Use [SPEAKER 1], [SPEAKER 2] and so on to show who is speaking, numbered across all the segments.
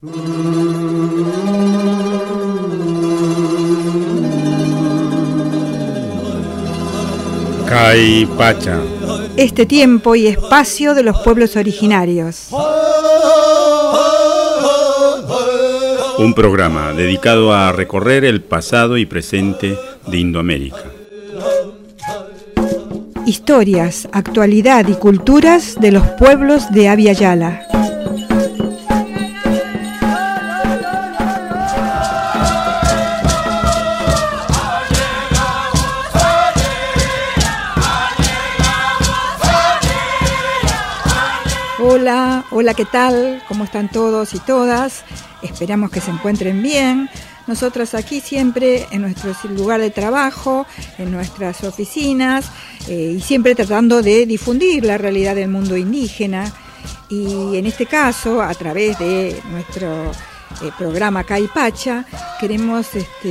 [SPEAKER 1] Caipacha.
[SPEAKER 2] Este tiempo y espacio de los pueblos originarios.
[SPEAKER 1] Un programa dedicado a recorrer el pasado y presente de Indoamérica.
[SPEAKER 2] Historias, actualidad y culturas de los pueblos de Abya Yala. Hola, ¿qué tal? ¿Cómo están todos y todas? Esperamos que se encuentren bien. Nosotras aquí siempre en nuestro lugar de trabajo, en nuestras oficinas, y siempre tratando de difundir la realidad del mundo indígena. Y en este caso, a través de nuestro programa Caipacha, queremos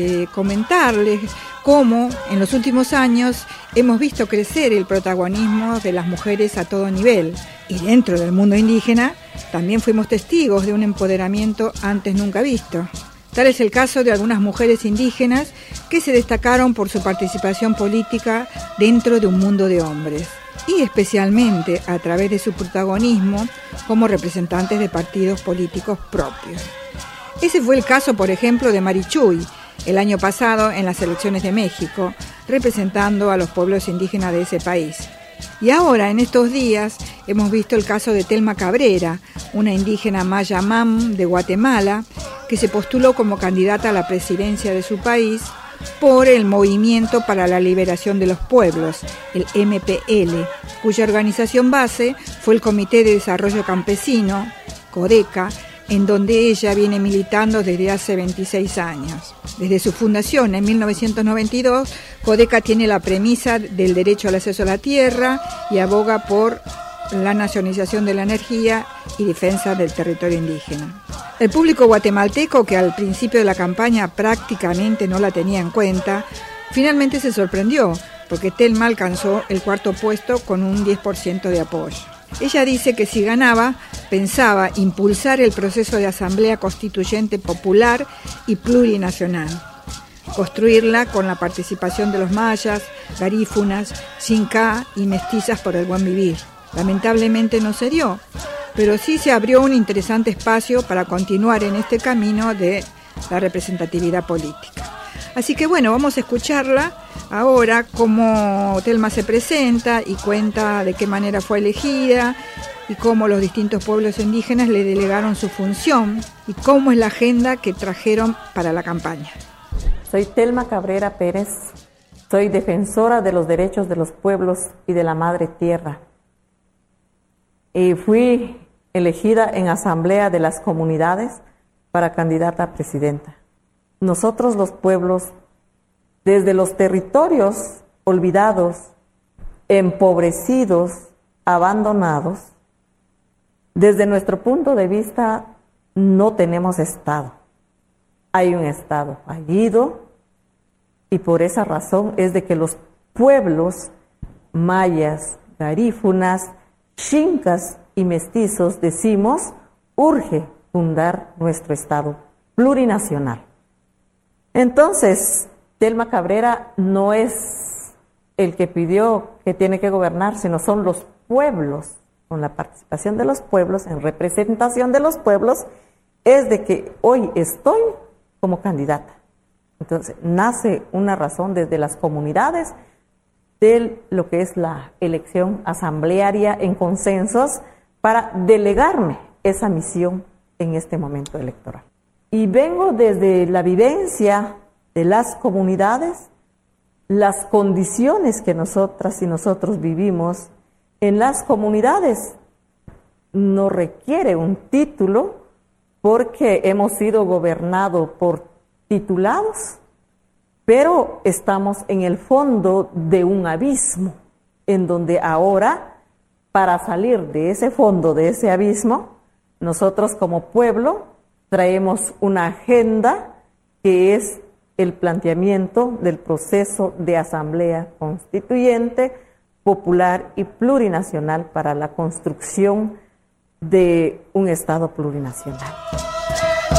[SPEAKER 2] comentarles cómo en los últimos años hemos visto crecer el protagonismo de las mujeres a todo nivel. Y dentro del mundo indígena también fuimos testigos de un empoderamiento antes nunca visto. Tal es el caso de algunas mujeres indígenas que se destacaron por su participación política dentro de un mundo de hombres, y especialmente a través de su protagonismo como representantes de partidos políticos propios. Ese fue el caso, por ejemplo, de Marichuy, el año pasado en las elecciones de México, representando a los pueblos indígenas de ese país. Y ahora, en estos días, hemos visto el caso de Telma Cabrera, una indígena maya mam de Guatemala, que se postuló como candidata a la presidencia de su país por el Movimiento para la Liberación de los Pueblos, el MPL, cuya organización base fue el Comité de Desarrollo Campesino, CODECA, en donde ella viene militando desde hace 26 años. Desde su fundación en 1992, CODECA tiene la premisa del derecho al acceso a la tierra y aboga por la nacionalización de la energía y defensa del territorio indígena. El público guatemalteco, que al principio de la campaña prácticamente no la tenía en cuenta, finalmente se sorprendió, porque Telma alcanzó el cuarto puesto con un 10% de apoyo. Ella dice que si ganaba, pensaba impulsar el proceso de asamblea constituyente popular y plurinacional, construirla con la participación de los mayas, garífunas, xinca y mestizas por el buen vivir. Lamentablemente no se dio, pero sí se abrió un interesante espacio para continuar en este camino de la representatividad política. Así que bueno, vamos a escucharla ahora cómo Telma se presenta y cuenta de qué manera fue elegida y cómo los distintos pueblos indígenas le delegaron su función y cómo es la agenda que trajeron para la campaña.
[SPEAKER 3] Soy Telma Cabrera Pérez, soy defensora de los derechos de los pueblos y de la madre tierra. Y fui elegida en asamblea de las comunidades para candidata a presidenta. Nosotros los pueblos, desde los territorios olvidados, empobrecidos, abandonados, desde nuestro punto de vista no tenemos Estado. Hay un Estado fallido y por esa razón es de que los pueblos mayas, garífunas, xincas y mestizos decimos, urge fundar nuestro Estado plurinacional. Entonces, Telma Cabrera no es el que pidió que tiene que gobernar, sino son los pueblos, con la participación de los pueblos, en representación de los pueblos, es de que hoy estoy como candidata. Entonces, nace una razón desde las comunidades de lo que es la elección asamblearia en consensos para delegarme esa misión en este momento electoral. Y vengo desde la vivencia de las comunidades, las condiciones que nosotras y nosotros vivimos en las comunidades. No requiere un título porque hemos sido gobernados por titulados, pero estamos en el fondo de un abismo, en donde ahora, para salir de ese fondo, de ese abismo, nosotros como pueblo traemos una agenda que es el planteamiento del proceso de asamblea constituyente, popular y plurinacional para la construcción de un Estado plurinacional.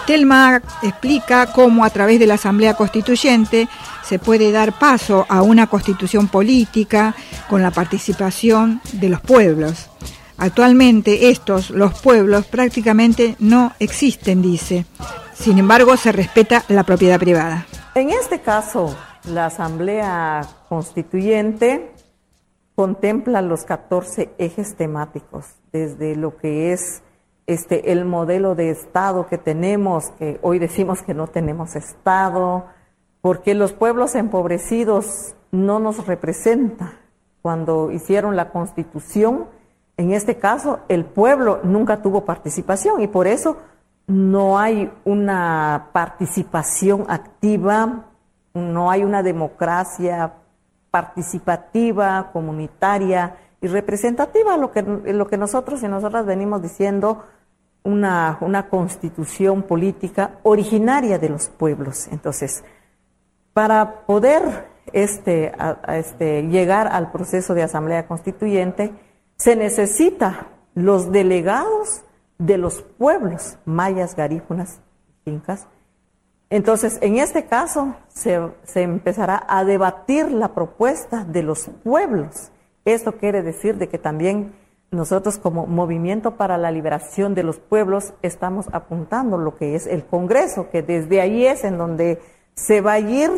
[SPEAKER 2] Telma explica cómo a través de la Asamblea Constituyente se puede dar paso a una constitución política con la participación de los pueblos. Actualmente los pueblos, prácticamente no existen, dice. Sin embargo, se respeta la propiedad privada.
[SPEAKER 3] En este caso, la Asamblea Constituyente contempla los 14 ejes temáticos, desde lo que es el modelo de Estado que tenemos, que hoy decimos que no tenemos Estado, porque los pueblos empobrecidos no nos representan. Cuando hicieron la Constitución, en este caso, el pueblo nunca tuvo participación y por eso no hay una participación activa, no hay una democracia participativa, comunitaria y representativa, lo que nosotros y nosotras venimos diciendo, una constitución política originaria de los pueblos. Entonces, para poder llegar al proceso de asamblea constituyente, se necesita los delegados de los pueblos mayas, garífunas, incas. Entonces, en este caso, se empezará a debatir la propuesta de los pueblos. Esto quiere decir de que también nosotros como Movimiento para la Liberación de los Pueblos estamos apuntando lo que es el Congreso, que desde ahí es en donde se va a ir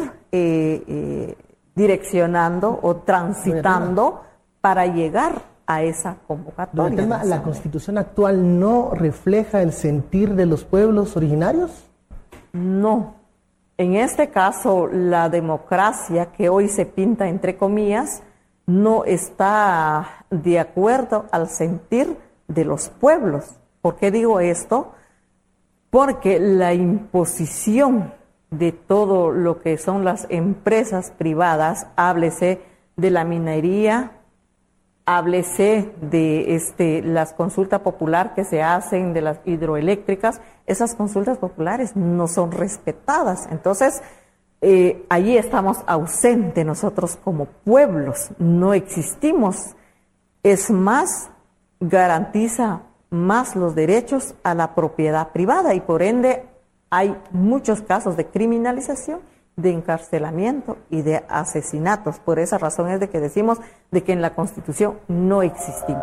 [SPEAKER 3] direccionando o transitando para llegar a esa convocatoria.
[SPEAKER 4] ¿La Constitución actual no refleja el sentir de los pueblos originarios?
[SPEAKER 3] No. En este caso, la democracia que hoy se pinta entre comillas no está de acuerdo al sentir de los pueblos. ¿Por qué digo esto? Porque la imposición de todo lo que son las empresas privadas, háblese de la minería, háblese de las consultas populares que se hacen, de las hidroeléctricas, esas consultas populares no son respetadas. Entonces, allí estamos ausentes nosotros como pueblos, no existimos. Es más, garantiza más los derechos a la propiedad privada y por ende hay muchos casos de criminalización, de encarcelamiento y de asesinatos. Por esa razón es de que decimos de que en la Constitución no existimos.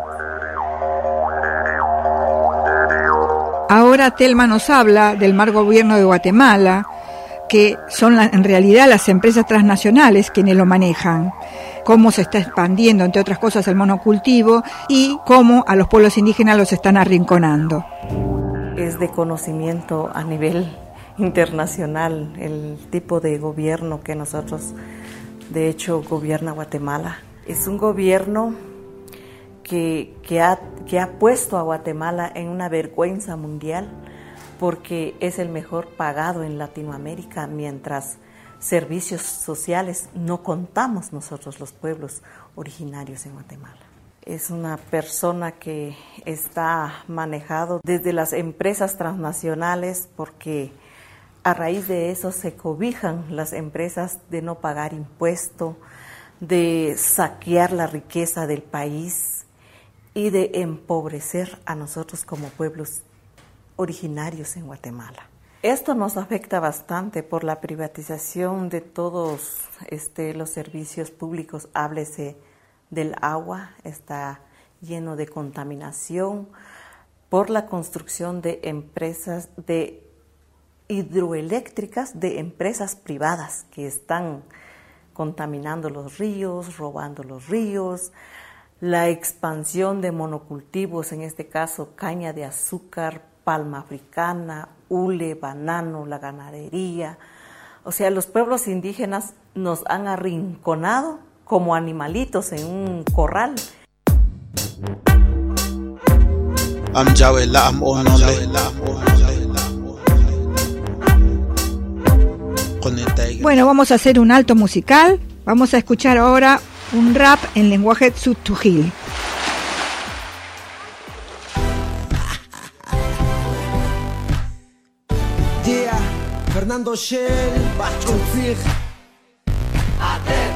[SPEAKER 2] Ahora Telma nos habla del mal gobierno de Guatemala, que son en realidad las empresas transnacionales quienes lo manejan, cómo se está expandiendo, entre otras cosas, el monocultivo y cómo a los pueblos indígenas los están arrinconando.
[SPEAKER 3] Es de conocimiento a nivel internacional el tipo de gobierno que nosotros, de hecho, gobierna Guatemala. Es un gobierno que ha puesto a Guatemala en una vergüenza mundial porque es el mejor pagado en Latinoamérica, mientras servicios sociales no contamos nosotros los pueblos originarios en Guatemala. Es una persona que está manejado desde las empresas transnacionales porque a raíz de eso se cobijan las empresas de no pagar impuesto, de saquear la riqueza del país y de empobrecer a nosotros como pueblos originarios en Guatemala. Esto nos afecta bastante por la privatización de todos los servicios públicos, háblese del agua, está lleno de contaminación, por la construcción de empresas de hidroeléctricas, de empresas privadas que están contaminando los ríos, robando los ríos, la expansión de monocultivos, en este caso caña de azúcar, palma africana, hule, banano, la ganadería. O sea, los pueblos indígenas nos han arrinconado como animalitos en un corral.
[SPEAKER 2] Bueno, vamos a hacer un alto musical. Vamos a escuchar ahora un rap en lenguaje Tzutujil.
[SPEAKER 5] Fernando Shell, Bachunzig, Adet,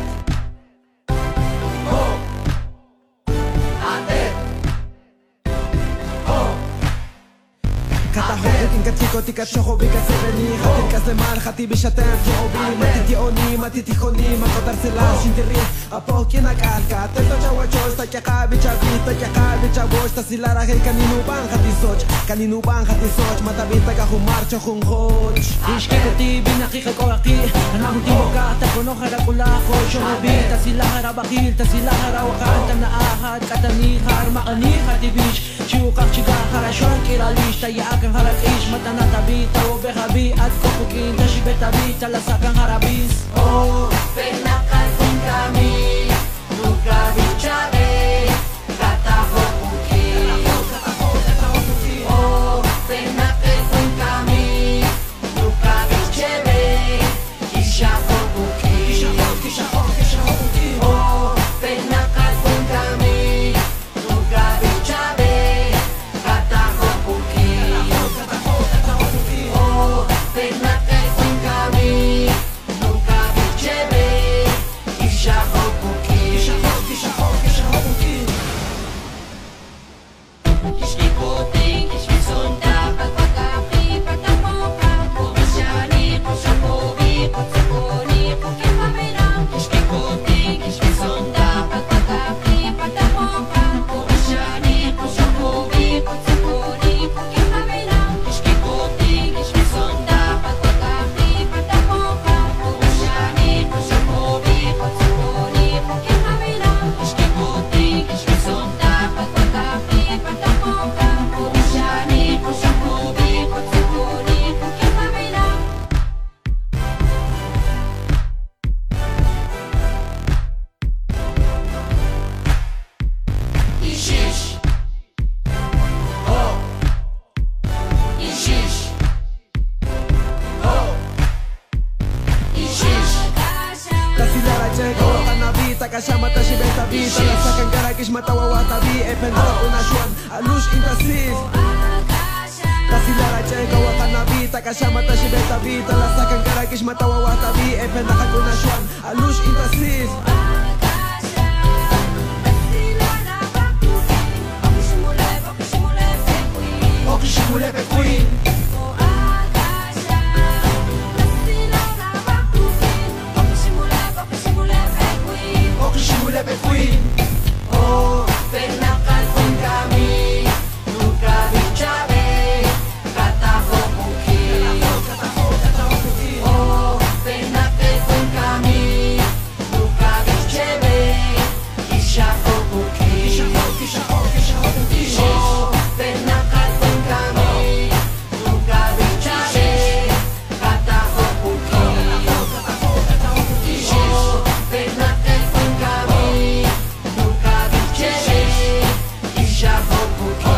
[SPEAKER 5] Ho, Adet, Ho. Kataho Inka tiko tika choho Vika seveni Hatir kaslemar Hati bishatem Jobi Matiti oni Matiti honi Makotar sela Shintiri Apo kina kalka Tento chawa chos Ta kya bicha vita Kya bicha bosh Ta silara Hei kaninu bang Hati soch Kaninu bang Hati soch Mata vita Kahumar Chohun hoch
[SPEAKER 6] Ishke koti Binakika koraki Anamuti boka Ta kono harakula Kocho hobi Ta silahara bakil Ta silahara wakan Ta naahad Katani harma ani Hati bish Shukak chiga Harashon kiralish Ta yakan harakish Mata natabi Ta obehabi At kopukin Ta shibetabi Ta lasakan harabis
[SPEAKER 7] Oh, penakal kung kami Nuka bichabe Kataho puki Oh, penakal kung kami Nuka bichabe Kishaho puki Oh, penakal kung kami Nuka bichabe Kataho puki Oh, penakal kung kami Nuka bichabe Kishaho puki Ishkikoting, ishkisonda, pagpagkapi, pagtamoka, kumashani, kushakobi, kutsakoni, kukipamirang. Ishkikoting, ishkisonda, pagpagkapi, pagtamoka, kumashani, kushakobi, kutsakoni, kukipamirang. Ishkikoting, ishkisonda, pagpagkapi, pagtamoka, kumashani, kushakobi, kutsakoni, kukipamirang. Ishkikoting, ishkisonda, pagpagkapi, pagtamoka, kumashani, kushakobi, kutsakoni, kukipamirang. Ishish Oh Ishish Oh Ishish
[SPEAKER 5] Kasilara chego Kanabita Kashamata Shibeta Vita Lasakan Garakish Matawawata Vi Ependara Unashuan Alush Intasis Kasilara chego Kanabita Kashamata Shibeta Vita Lasakan Garakish Matawawata Vi Ependara Unashuan Alush Intasis Okishimule Queen Okishimule Queen
[SPEAKER 7] Oh, penakal kung kami Nuka bichabe Kataho puki Oh, penakal kung kami Nuka bichabe Kishaho puki Oh, penakal kung kami Nuka bichabe Kataho puki Oh, penakal kung kami Nuka bichabe Kishaho puki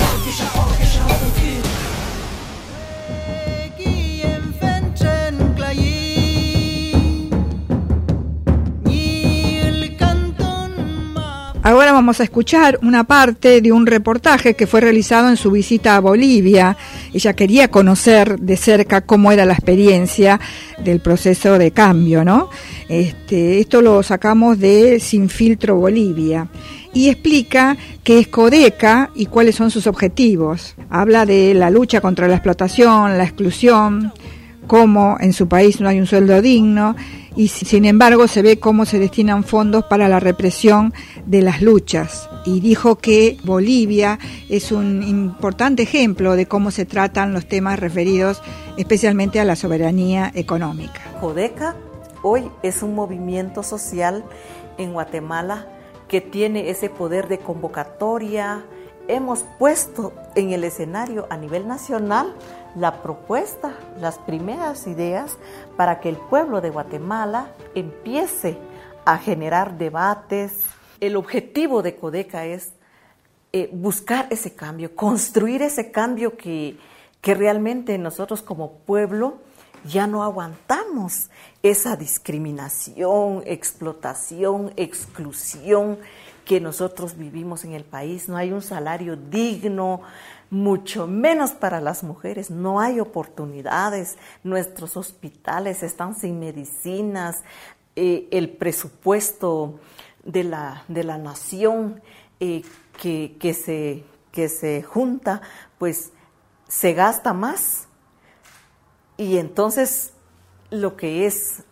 [SPEAKER 2] Ahora vamos a escuchar una parte de un reportaje que fue realizado en su visita a Bolivia. Ella quería conocer de cerca cómo era la experiencia del proceso de cambio, ¿no? Esto lo sacamos de Sin Filtro Bolivia. Y explica qué es Codeca y cuáles son sus objetivos. Habla de la lucha contra la explotación, la exclusión, cómo en su país no hay un sueldo digno y sin embargo se ve cómo se destinan fondos para la represión de las luchas. Y dijo que Bolivia es un importante ejemplo de cómo se tratan los temas referidos especialmente a la soberanía económica.
[SPEAKER 3] Codeca hoy es un movimiento social en Guatemala que tiene ese poder de convocatoria. Hemos puesto en el escenario a nivel nacional la propuesta, las primeras ideas para que el pueblo de Guatemala empiece a generar debates. El objetivo de Codeca es buscar ese cambio, construir ese cambio que realmente nosotros como pueblo ya no aguantamos esa discriminación, explotación, exclusión que nosotros vivimos en el país. No hay un salario digno, mucho menos para las mujeres, no hay oportunidades, nuestros hospitales están sin medicinas, el presupuesto de la nación que se junta, pues se gasta más y entonces lo que es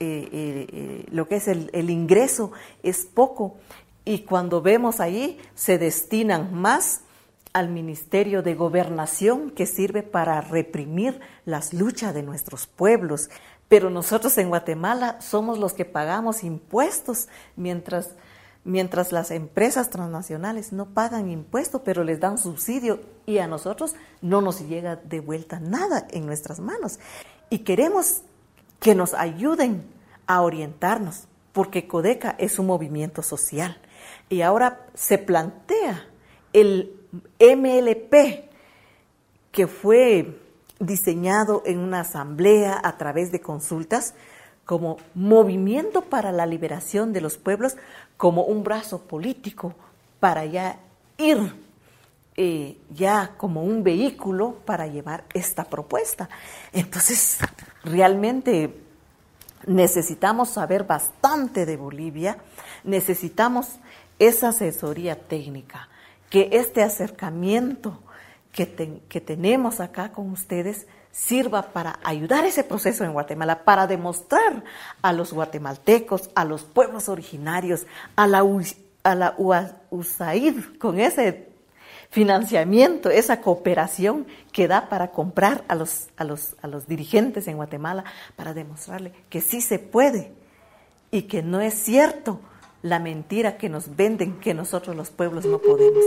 [SPEAKER 3] el ingreso es poco, y cuando vemos ahí se destinan más al Ministerio de Gobernación, que sirve para reprimir las luchas de nuestros pueblos. Pero nosotros en Guatemala somos los que pagamos impuestos, mientras las empresas transnacionales no pagan impuestos, pero les dan subsidio, y a nosotros no nos llega de vuelta nada en nuestras manos. Y queremos que nos ayuden a orientarnos, porque Codeca es un movimiento social. Y ahora se plantea el MLP, que fue diseñado en una asamblea a través de consultas, como Movimiento para la Liberación de los Pueblos, como un brazo político para ya ir, ya como un vehículo para llevar esta propuesta. Entonces, realmente necesitamos saber bastante de Bolivia, necesitamos esa asesoría técnica, que este acercamiento que tenemos acá con ustedes sirva para ayudar ese proceso en Guatemala, para demostrar a los guatemaltecos, a los pueblos originarios, a la USAID, con ese financiamiento, esa cooperación que da para comprar a los dirigentes en Guatemala, para demostrarle que sí se puede y que no es cierto la mentira que nos venden, que nosotros los pueblos no podemos.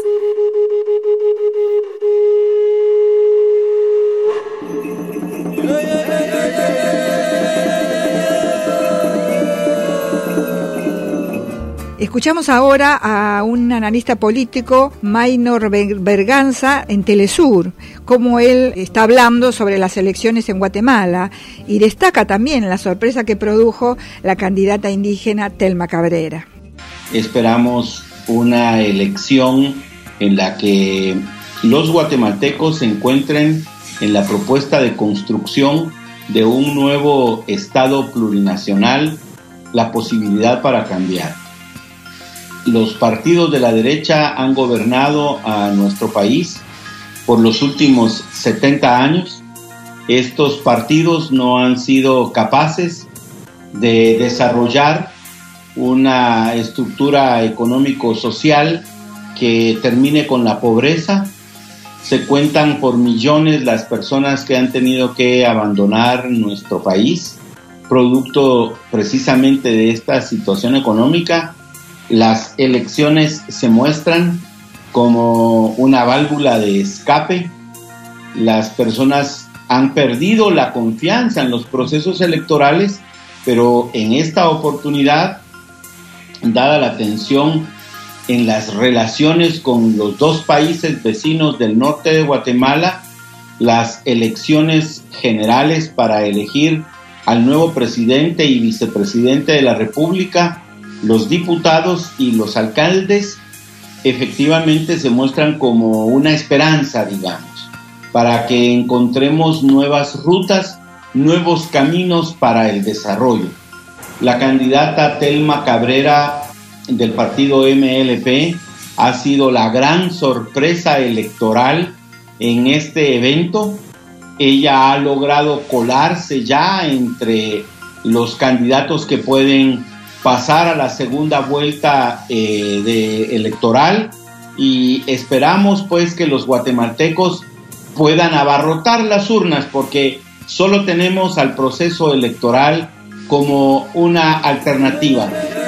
[SPEAKER 2] Escuchamos ahora a un analista político, Maynor Berganza, en Telesur, como él está hablando sobre las elecciones en Guatemala, y destaca también la sorpresa que produjo la candidata indígena Telma Cabrera.
[SPEAKER 8] Esperamos una elección en la que los guatemaltecos se encuentren en la propuesta de construcción de un nuevo Estado plurinacional, la posibilidad para cambiar. Los partidos de la derecha han gobernado a nuestro país por los últimos 70 años. Estos partidos no han sido capaces de desarrollar una estructura económico-social que termine con la pobreza. Se cuentan por millones las personas que han tenido que abandonar nuestro país, producto precisamente de esta situación económica. Las elecciones se muestran como una válvula de escape. Las personas han perdido la confianza en los procesos electorales, pero en esta oportunidad, dada la tensión en las relaciones con los dos países vecinos del norte de Guatemala, las elecciones generales para elegir al nuevo presidente y vicepresidente de la República, los diputados y los alcaldes, efectivamente se muestran como una esperanza, digamos, para que encontremos nuevas rutas, nuevos caminos para el desarrollo. La candidata Telma Cabrera del partido MLP ha sido la gran sorpresa electoral en este evento. Ella ha logrado colarse ya entre los candidatos que pueden pasar a la segunda vuelta electoral, y esperamos pues que los guatemaltecos puedan abarrotar las urnas, porque solo tenemos al proceso electoral como una alternativa.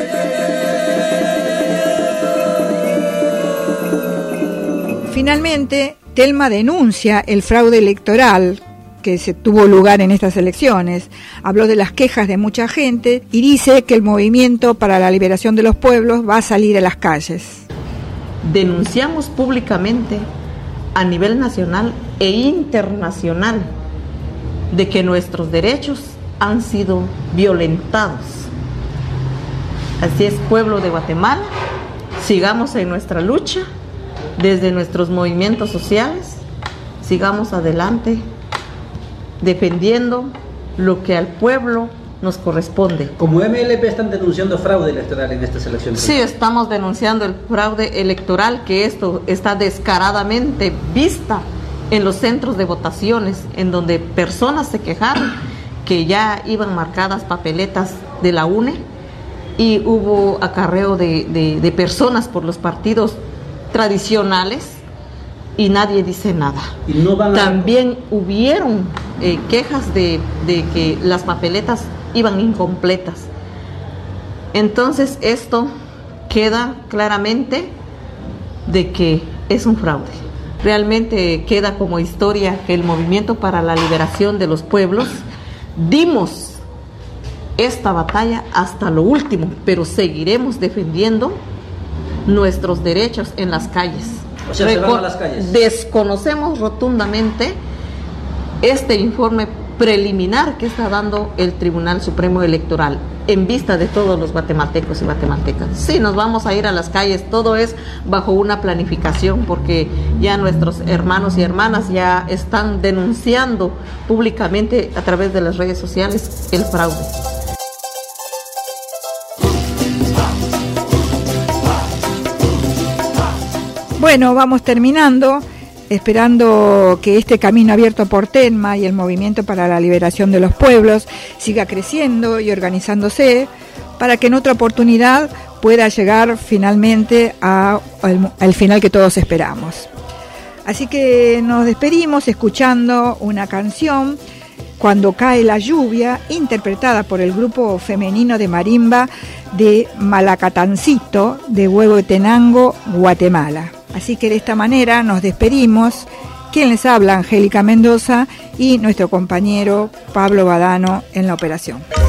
[SPEAKER 2] Finalmente, Telma denuncia el fraude electoral que se tuvo lugar en estas elecciones. Habló de las quejas de mucha gente y dice que el Movimiento para la Liberación de los Pueblos va a salir a las calles.
[SPEAKER 3] Denunciamos públicamente a nivel nacional e internacional de que nuestros derechos han sido violentados. Así es, pueblo de Guatemala, sigamos en nuestra lucha desde nuestros movimientos sociales, sigamos adelante defendiendo lo que al pueblo nos corresponde.
[SPEAKER 9] Como MLP están denunciando fraude electoral en estas elecciones.
[SPEAKER 3] Sí, estamos denunciando el fraude electoral, que esto está descaradamente vista en los centros de votaciones, en donde personas se quejaron que ya iban marcadas papeletas de la UNE y hubo acarreo de personas por los partidos tradicionales y nadie dice nada.
[SPEAKER 9] Y no van
[SPEAKER 3] También hubieron quejas de que las papeletas iban incompletas. Entonces esto queda claramente de que es un fraude. Realmente queda como historia que el Movimiento para la Liberación de los Pueblos dimos esta batalla hasta lo último, pero seguiremos defendiendo nuestros derechos en las calles.
[SPEAKER 9] O sea, se van a las calles.
[SPEAKER 3] Desconocemos rotundamente este informe preliminar que está dando el Tribunal Supremo Electoral en vista de todos los guatemaltecos y guatemaltecas. Sí, nos vamos a ir a las calles, todo es bajo una planificación, porque ya nuestros hermanos y hermanas ya están denunciando públicamente a través de las redes sociales el fraude.
[SPEAKER 2] Bueno, vamos terminando, esperando que este camino abierto por TENMA y el Movimiento para la Liberación de los Pueblos siga creciendo y organizándose para que en otra oportunidad pueda llegar finalmente al final que todos esperamos. Así que nos despedimos escuchando una canción, Cuando cae la lluvia, interpretada por el grupo femenino de marimba de Malacatancito de Huehuetenango, Guatemala. Así que de esta manera nos despedimos. Quien les habla, Angélica Mendoza, y nuestro compañero Pablo Badano en la operación.